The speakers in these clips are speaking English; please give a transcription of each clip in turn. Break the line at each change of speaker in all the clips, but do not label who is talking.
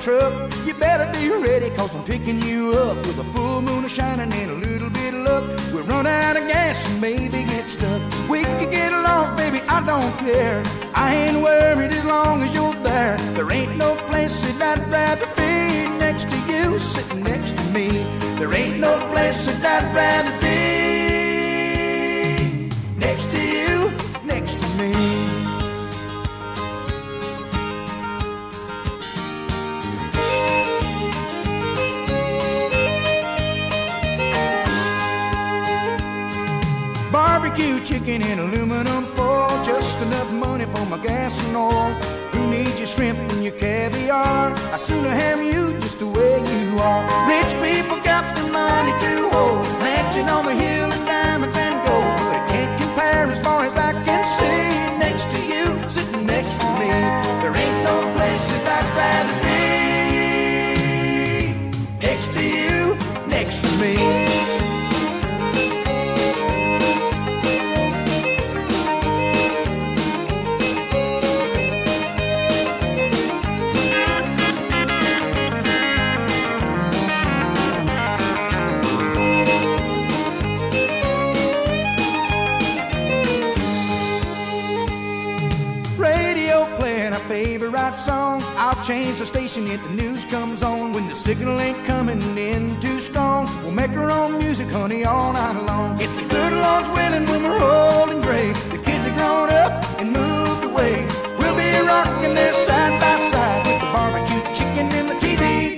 truck. You better be ready, cause I'm picking you up with a full moon shining and a little bit of luck. We'll run out of gas and maybe get stuck. We could get lost, baby, I don't care. I ain't worried as long as you're there. There ain't no place that I'd rather be next to you, sitting next to me. There ain't no place that I'd rather be next to you, next to me. Barbecue chicken in aluminum foil, just enough money for my gas and oil. Who needs your shrimp and your caviar? I sooner have you just the way you are. Rich people got the money to hold, mansion on the hill and diamonds and gold, but it can't compare as far as I can see. Next to you, sitting next to me, there ain't no place that I'd rather be. Next to you, next to me. Favorite song, I'll change the station if the news comes on. When the signal ain't coming in too strong, we'll make our own music, honey, all night long. If the good Lord's willing, when we're old and gray, the kids are grown up and moved away, we'll be rocking there side by side with the barbecue chicken and the TV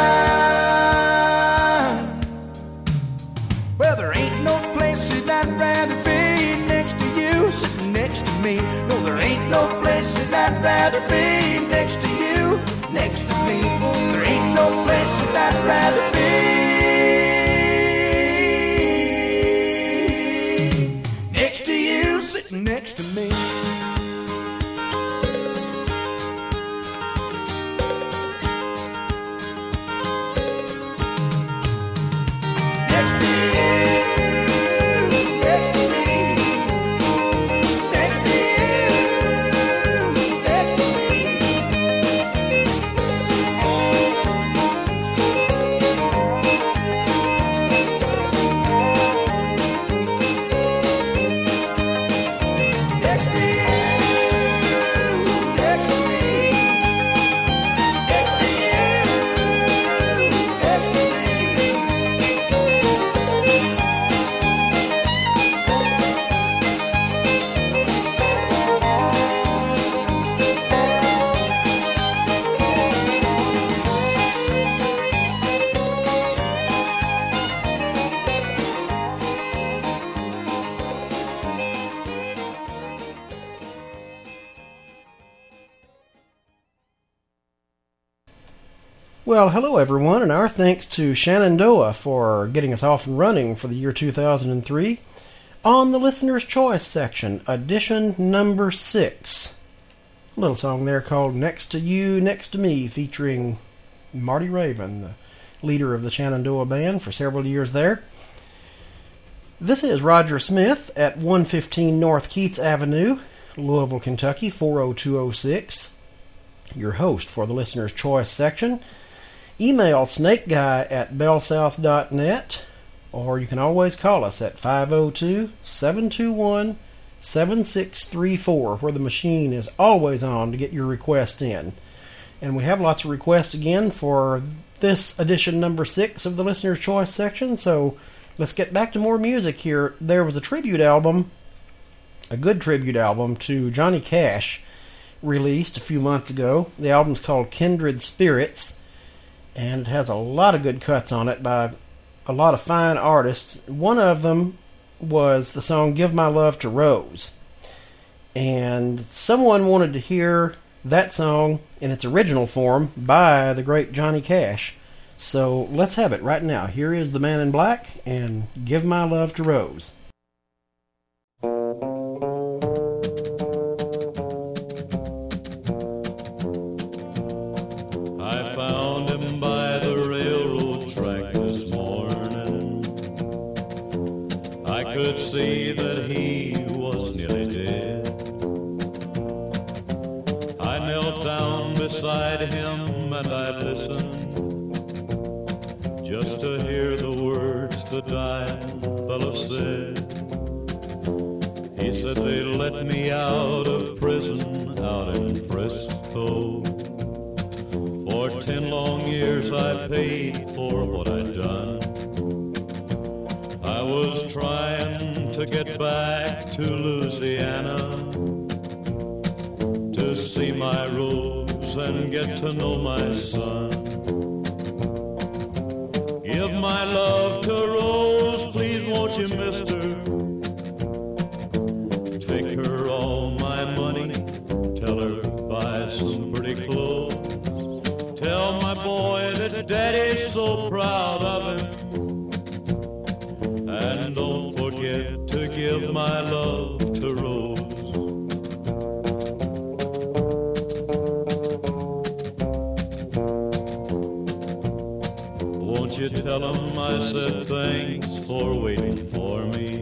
guide. Well, there ain't no place that I'd rather be next to you, sitting next to me. No, there ain't no place that I'd rather be next to you, next to me. There ain't no place that I'd rather be next to you, sitting next to me.
Well, hello everyone, and our thanks to Shenandoah for getting us off and running for the year 2003 on the Listener's Choice section, edition number 6. A little song there called Next to You, Next to Me, featuring Marty Raven, the leader of the Shenandoah Band for several years there. This is Roger Smith at 115 North Keats Avenue, Louisville, Kentucky, 40206, your host for the Listener's Choice section. Email snakeguy@bellsouth.net, or you can always call us at 502-721-7634, where the machine is always on to get your request in. And we have lots of requests again for this edition number 6 of the Listener's Choice section, so let's get back to more music here. There was a tribute album, a good tribute album to Johnny Cash, released a few months ago. The album's called Kindred Spirits, and it has a lot of good cuts on it by a lot of fine artists. One of them was the song Give My Love to Rose. And someone wanted to hear that song in its original form by the great Johnny Cash. So let's have it right now. Here is the Man in Black and Give My Love to Rose.
I found him by the railroad track this morning. I could see that he was nearly dead. I knelt down beside him and I listened just to hear the words the dying fellow said. He said they let me out of prison out in Frisco. For 10 long years I paid for what I'd done. I was trying to get back to Louisiana to see my Rose and get to know my son. Give my love to Rose, please won't you, mister? Take her all my money, tell her buy some pretty clothes. Tell my boy that Daddy's so proud of him. And don't forget to give my love to Rose. Won't you tell him I said thanks for waiting for me?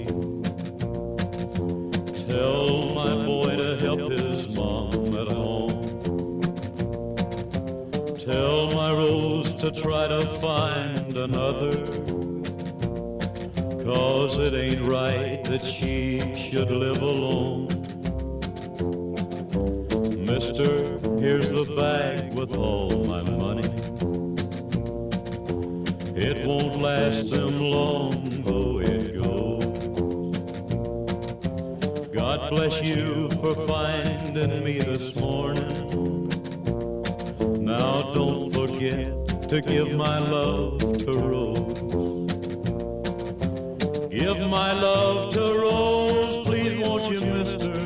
Tell my boy to help his mom at home. Tell my Rose to try to find another, 'cause it ain't right that she should live alone. Mister, here's the bag with all my money. It won't last them long, though it goes. God bless you for finding me this morning. Now don't forget to give my love to Rose. Give my love to Rose, please won't you, mister?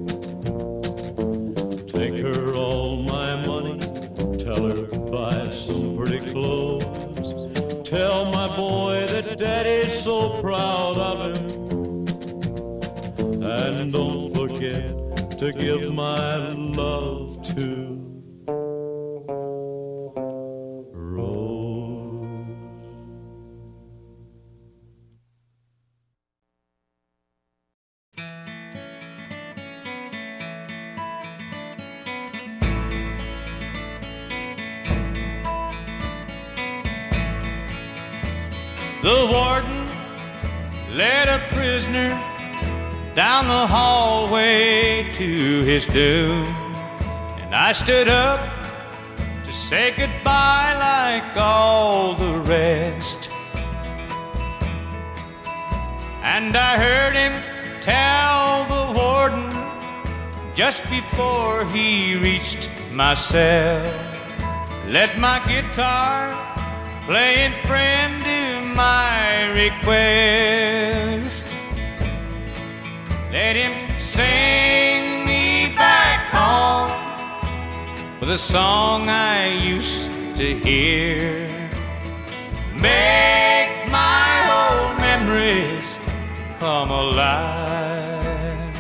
Take her all my money, tell her buy some pretty clothes. Tell my boy that Daddy's so proud of him. And don't forget to give my love to
The warden led a prisoner down the hallway to his doom, and I stood up to say goodbye like all the rest. And I heard him tell the warden just before he reached my cell, let my guitar playing friend do my request. Let him sing me back home with a song I used to hear. Make my old memories come alive.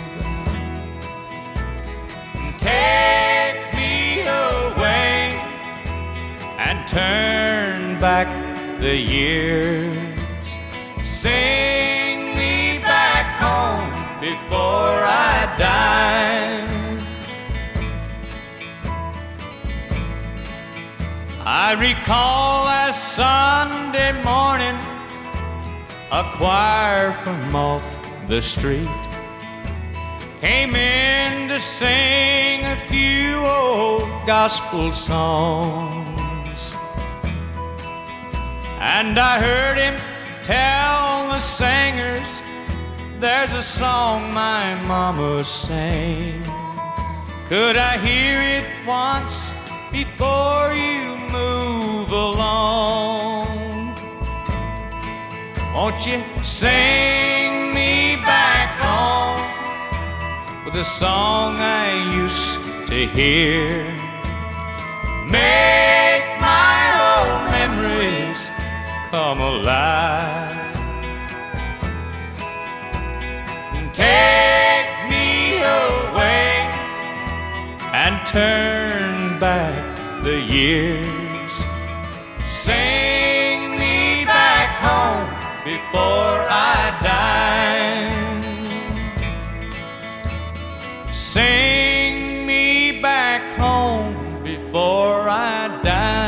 Take me away and turn back the years. Sing me back home before I die. I recall last Sunday morning, a choir from off the street came in to sing a few old gospel songs. And I heard him tell the singers, there's a song my mama sang. Could I hear it once before you move along? Won't you sing me back home with a song I used to hear? Make my old memories come alive. Take me away and turn back the years. Sing me back home before I die. Sing me back home before I die.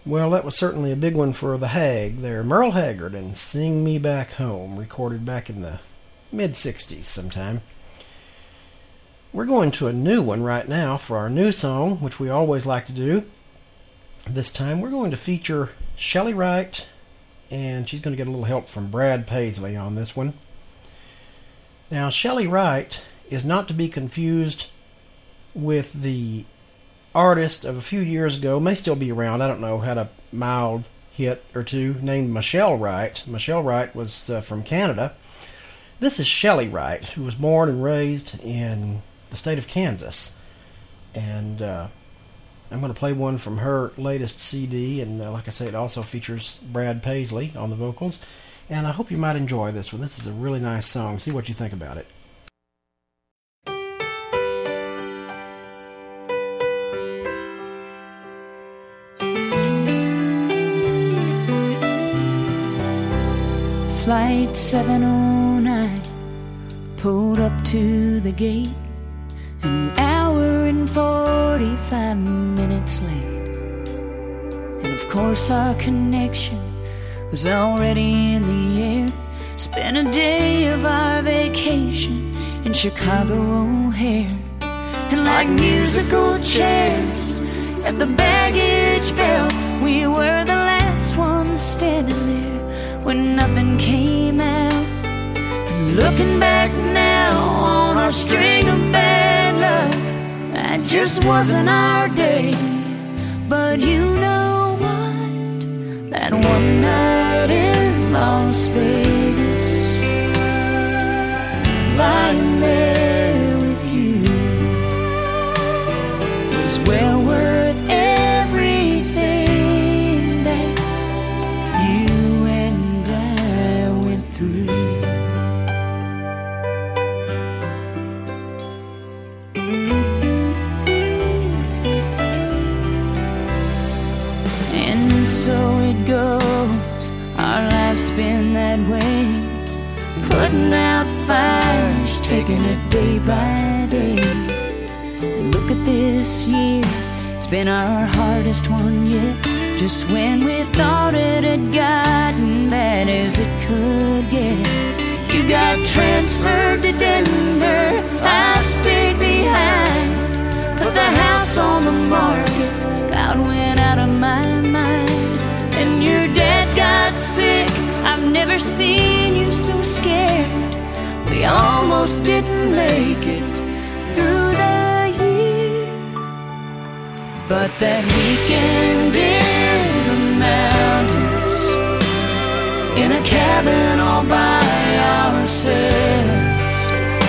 Well, that was certainly a big one for the Hag there. Merle Haggard and Sing Me Back Home, recorded back in the mid-60s sometime. We're going to a new one right now for our new song, which we always like to do. This time we're going to feature Shelley Wright, and she's going to get a little help from Brad Paisley on this one. Now, Shelley Wright is not to be confused with the artist of a few years ago, may still be around, I don't know, had a mild hit or two, named Michelle Wright. Michelle Wright was from Canada. This is Shelley Wright, who was born and raised in the state of Kansas. And I'm going to play one from her latest CD, and like I say, it also features Brad Paisley on the vocals. And I hope you might enjoy this one. This is a really nice song. See what you think about it.
Flight 709 pulled up to the gate, an hour and 45 minutes late. And of course our connection was already in the air. Spent a day of our vacation in Chicago O'Hare. And like musical chairs at the baggage belt, we were the last ones standing there when nothing came out. And looking back now on our string of bad luck, that just wasn't our day. But you know what? That one night in Las Vegas, lying there with you, was well worth everything that you and I went through. And so it goes, our life's been that way, putting out fires, taking it day by day. And look at this year, it's been our hardest one yet. Just when we thought it had gotten bad as it could get, you got transferred to Denver, I stayed behind, put the house on the market, about went out of my mind. And your dad got sick, I've never seen you so scared. We almost didn't make it through the year. But that weekend in the mountains, in a cabin all by ourselves,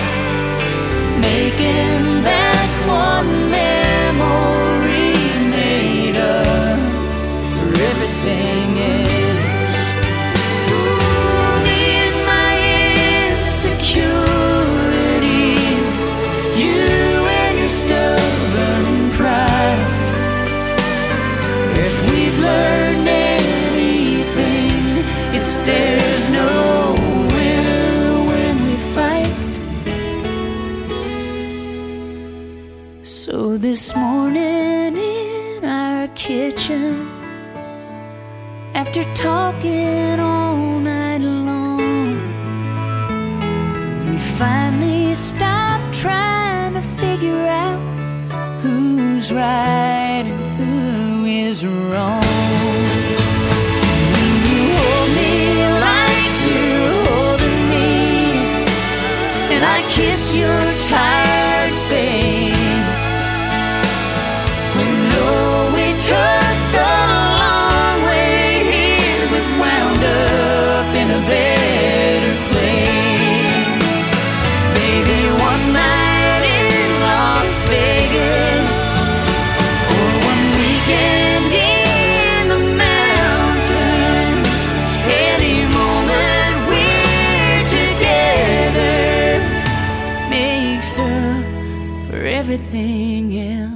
making that one memory made up for everything else. Ooh, me and my insecurities, you and your stubborn pride. If we've learned anything, it's there's no winner when we fight. So this morning in our kitchen, after talking all night long, we finally stopped trying to figure out who's right and who is wrong. When you hold me like you're holding me, and I kiss your tired face, we know we took the long way here, but wound up in a better place. Baby, one night in Las Vegas, or one weekend in the mountains, any moment we're together makes up for everything else.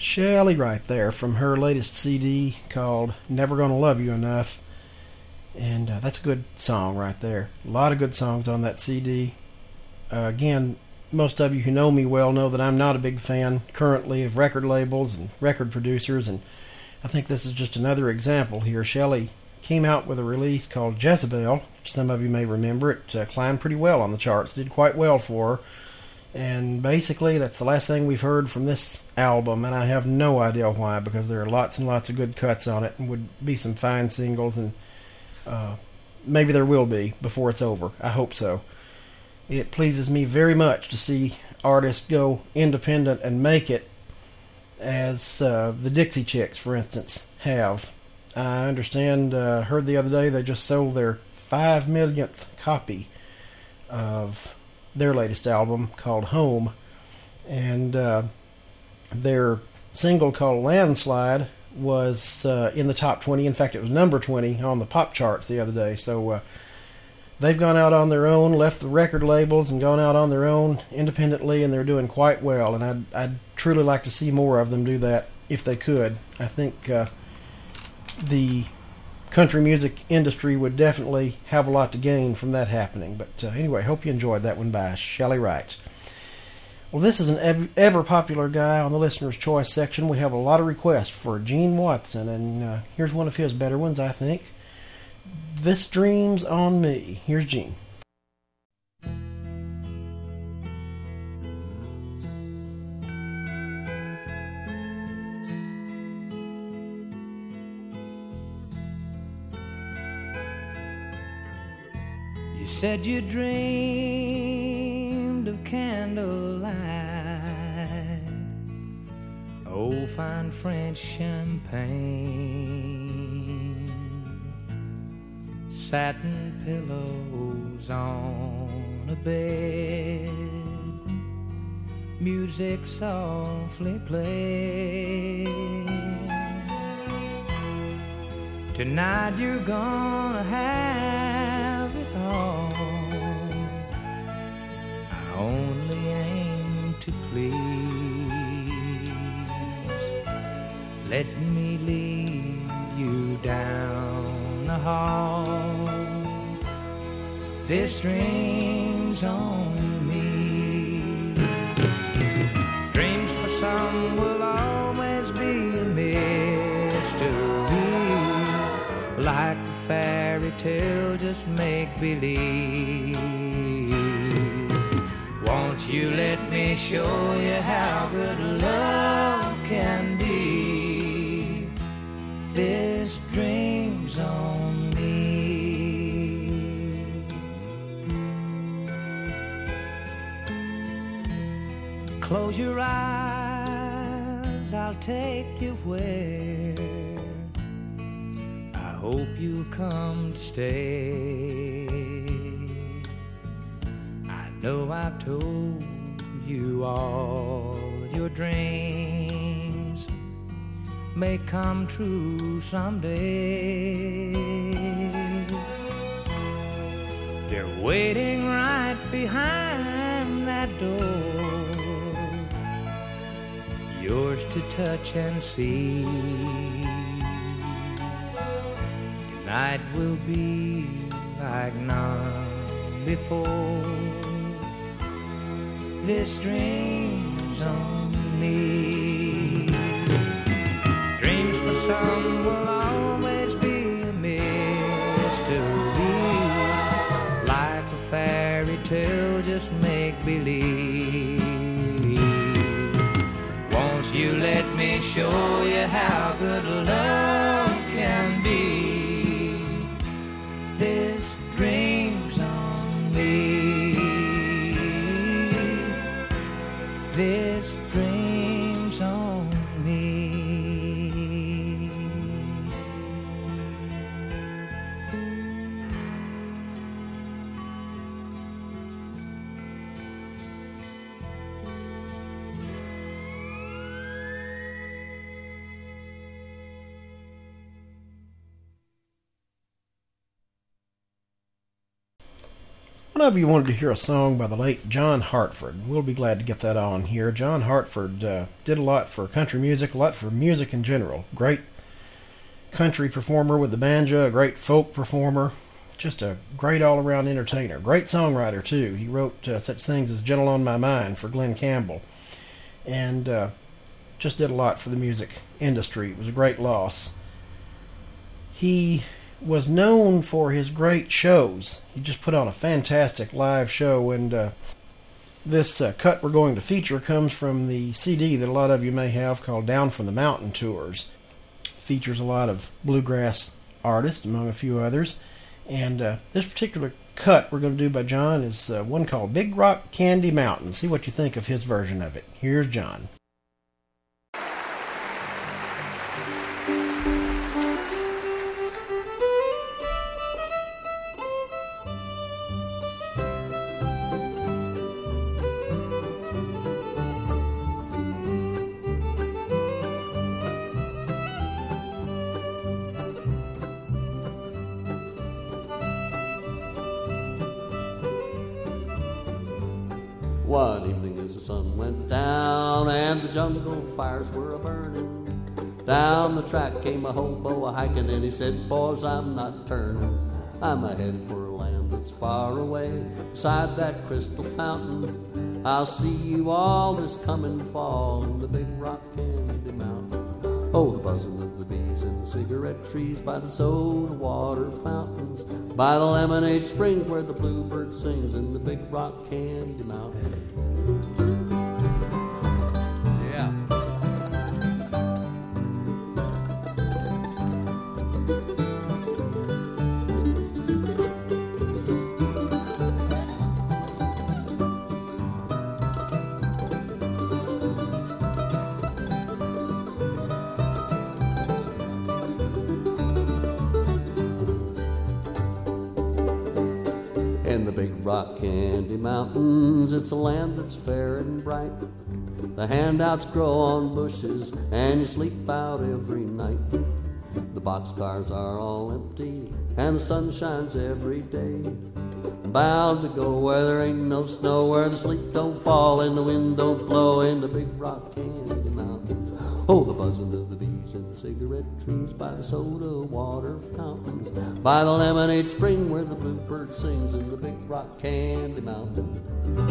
Shelley right there from her latest CD called Never Gonna Love You Enough. And that's a good song right there. A lot of good songs on that CD. Again, most of you who know me well know that I'm not a big fan currently of record labels and record producers, and I think this is just another example here. Shelley came out with a release called Jezebel, which some of you may remember. It climbed pretty well on the charts, did quite well for her. And basically, that's the last thing we've heard from this album, and I have no idea why, because there are lots and lots of good cuts on it, and would be some fine singles, and maybe there will be before it's over. I hope so. It pleases me very much to see artists go independent and make it, as the Dixie Chicks, for instance, have. I understand, heard the other day, they just sold their 5 millionth copy of their latest album called Home, and their single called Landslide was in the top 20. In fact, it was number 20 on the pop charts the other day. So they've gone out on their own, left the record labels, and gone out on their own independently, and they're doing quite well. And I'd truly like to see more of them do that if they could. I think the country music industry would definitely have a lot to gain from that happening. But anyway, hope you enjoyed that one by Shelley Wright. Well, this is an ever-popular guy on the Listener's Choice section. We have a lot of requests for Gene Watson, and here's one of his better ones, I think. This Dream's on Me. Here's Gene.
You said you dreamed of candlelight, old fine French champagne, satin pillows on a bed, music softly played. Tonight you're gonna have it all. I only aim to please. Let me lead you down the hall. This dream's on me. Dreams for some will always be a mystery. Like a fairy tale, just make believe. Won't you let me show you how good love can be? This dream's on me. Close your eyes, I'll take you where I hope you'll come to stay. I know I've told you all your dreams may come true someday. They're waiting right behind that door, yours to touch and see. Night will be like none before. This dream's on me. Dreams for some will always be a mystery. Like a fairy tale, just make believe. Won't you let me show you how good love can be? This dream's on me. This dream's on me.
One of you wanted to hear a song by the late John Hartford. We'll be glad to get that on here. John Hartford did a lot for country music, a lot for music in general. Great country performer with the banjo, a great folk performer, just a great all-around entertainer. Great songwriter, too. He wrote such things as Gentle on My Mind for Glenn Campbell, and just did a lot for the music industry. It was a great loss. He was known for his great shows. He just put on a fantastic live show, and this cut we're going to feature comes from the CD that a lot of you may have called Down from the Mountain Tours. Features a lot of bluegrass artists, among a few others, and this particular cut we're going to do by John is one called Big Rock Candy Mountain. See what you think of his version of it. Here's John.
One evening as the sun went down and the jungle fires were a-burning, down the track came a hobo a-hiking, and he said, "Boys, I'm not turning. I'm a-headed for a land that's far away, beside that crystal fountain. I'll see you all this coming fall in the Big Rock Candy Mountain. Oh, the buzzing of the bees in the cigarette trees, by the soda water fountains, by the lemonade springs where the bluebird sings in the Big Rock Candy Mountain." Yeah. In the Big Rock Candy Mountains, it's a land that's fair and bright. The handouts grow on bushes, and you sleep out every night. The boxcars are all empty, and the sun shines every day. I'm bound to go where there ain't no snow, where the sleet don't fall and the wind don't blow, in the Big Rock Candy Mountains. Oh, the buzzing of the bees in the cigarette trees, by the soda water fountains, by the lemonade spring where the bluebird sings in the Big Rock Candy Mountain.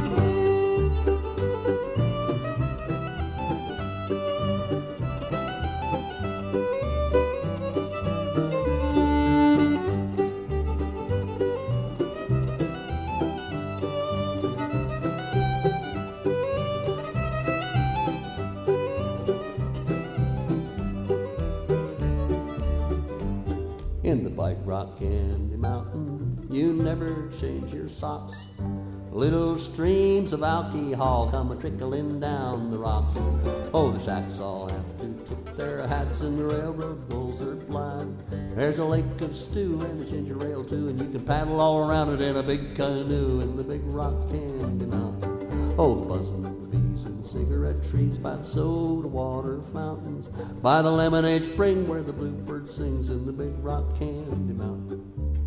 In the Big Rock Candy Mountain, you never change your socks. Little streams of alcohol come a-trickling down the rocks. Oh, the shacks all have to tip their hats, and the railroad bulls are blind. There's a lake of stew and a ginger ale too, and you can paddle all around it in a big canoe in the Big Rock Candy Mountain. Oh, the buzzing of the bees in the cigarette trees, by the soda water fountains, by the lemonade spring where the bluebird sings in the Big Rock Candy Mountain.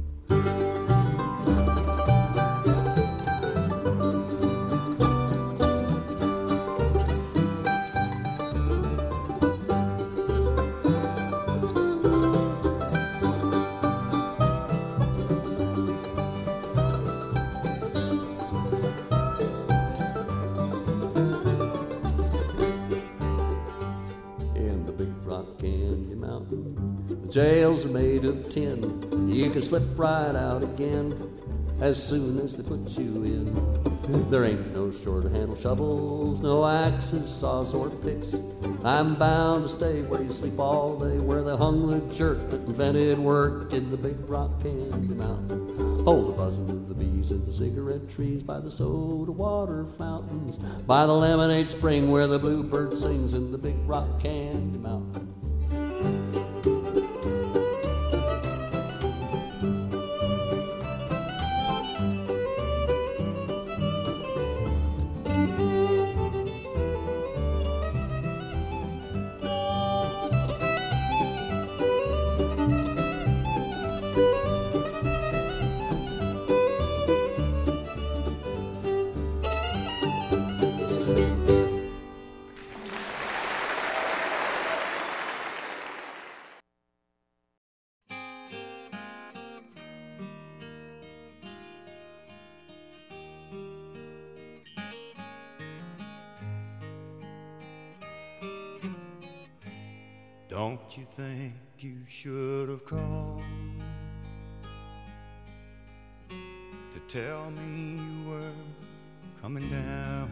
Jails are made of tin. You can slip right out again as soon as they put you in. There ain't no short-handled shovels, no axes, saws, or picks. I'm bound to stay where you sleep all day, where they hung the jerk that invented work in the Big Rock Candy Mountain. Oh, the buzzing of the bees in the cigarette trees, by the soda water fountains, by the lemonade spring where the bluebird sings in the Big Rock Candy Mountain.
Don't you think you should have called to tell me you were coming down?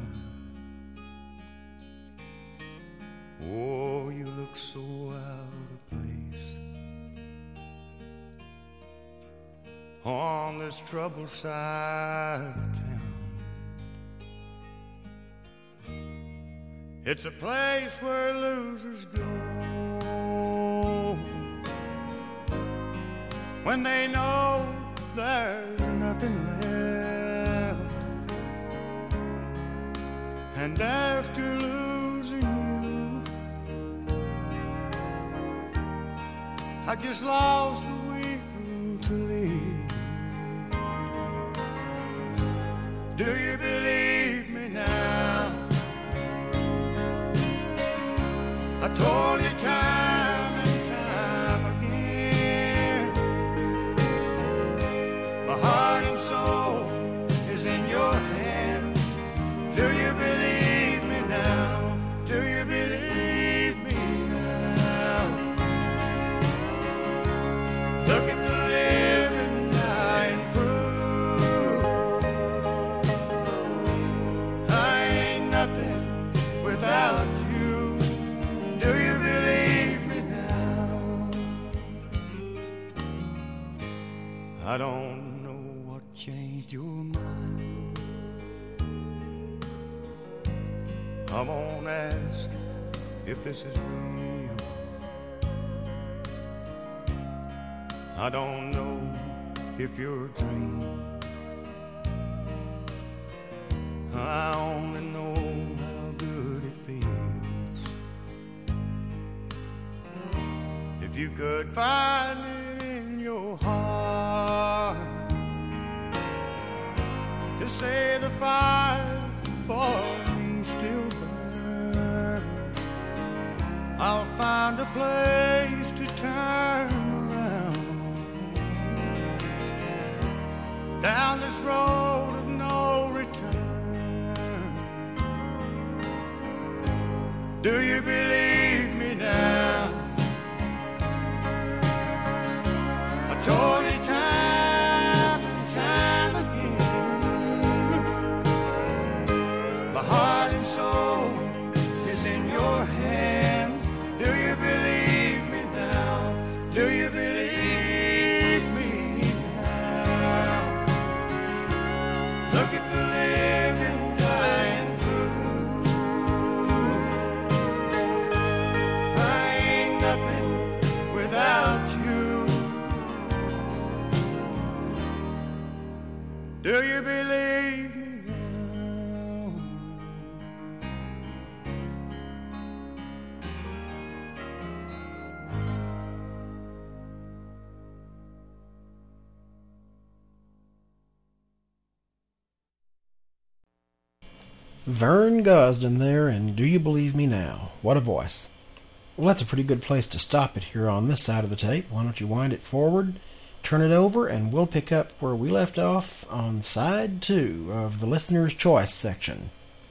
Oh, you look so out of place on this troubled side of town. It's a place where losers go when they know there's nothing left. And after losing you, I just lost the will to live. Do you believe me now? I told you time and time again, my heart and soul is in your hand. Do you believe me now? Do you believe me now? Look at the living dying proof. I ain't nothing without you. Do you believe me now? I don't know what changed your mind. I won't ask if this is real. I don't know if you're a dream. I only know how good it feels. If you could find it in your heart to say the fire for me still burns, I'll find a place to turn around down this road of no return. Do you believe me now? I told you time and time again, my heart and soul is in your hand. Do you believe me now? Do you believe me now? Look at the living dying proof. I ain't nothing without you. Do you believe me now?
Vern Gosdin there, and Do You Believe Me Now? What a voice. Well, that's a pretty good place to stop it here on this side of the tape. Why don't you wind it forward, turn it over, and we'll pick up where we left off on side 2 of the Listener's Choice section.